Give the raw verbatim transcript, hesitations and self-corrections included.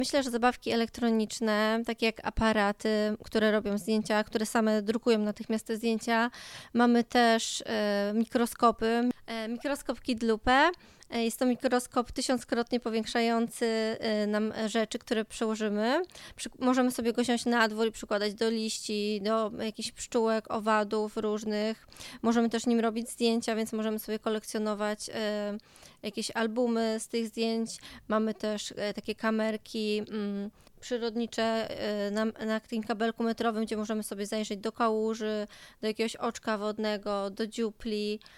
Myślę, że zabawki elektroniczne, takie jak aparaty, które robią zdjęcia, które same drukują natychmiast te zdjęcia. Mamy też e, mikroskopy. E, mikroskop Kid Lupe. E, jest to mikroskop tysiąckrotnie powiększający e, nam rzeczy, które przełożymy. Przy, możemy sobie go wziąć na dwór i przykładać do liści, do jakichś pszczółek, owadów różnych. Możemy też nim robić zdjęcia, więc możemy sobie kolekcjonować e, jakieś albumy z tych zdjęć. Mamy też e, takie kamerki mm, przyrodnicze e, na, na takim kabelku metrowym, gdzie możemy sobie zajrzeć do kałuży, do jakiegoś oczka wodnego, do dziupli.